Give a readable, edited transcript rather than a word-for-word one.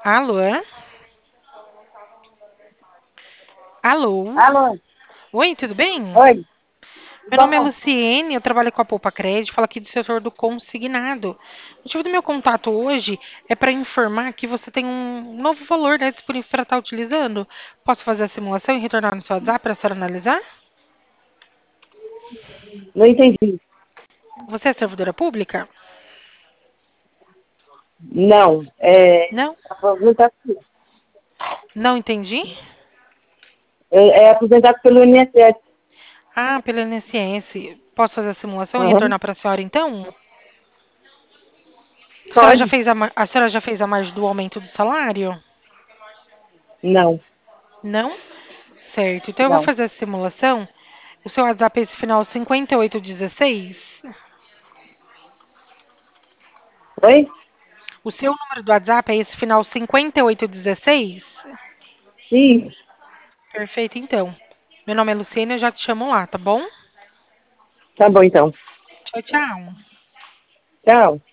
Alô? Alô? Alô? Oi, tudo bem? Oi? Meu nome é Bom, Luciene, eu trabalho com a Poupa Crédito, falo aqui do setor do consignado. O motivo do meu contato hoje é para informar que você tem um novo valor, né, disponível para estar utilizando. Posso fazer a simulação e retornar no seu WhatsApp para a senhora analisar? não entendi. Você é servidora pública? Não, Não? aposentado, Não entendi? é aposentado pelo INSS. Ah, pelo INSS. Posso fazer a simulação e Aham. retornar para a senhora então? Pode? A senhora já fez a margem do aumento do salário? Não, Não? Certo. Então eu vou não. fazer a simulação. O seu WhatsApp é esse final 5816? Oi? O seu número do WhatsApp é esse final 5816? Sim, Perfeito, então. Meu nome é Luciana, eu já te chamo lá, tá bom? tá bom então. Tchau, tchau. Tchau.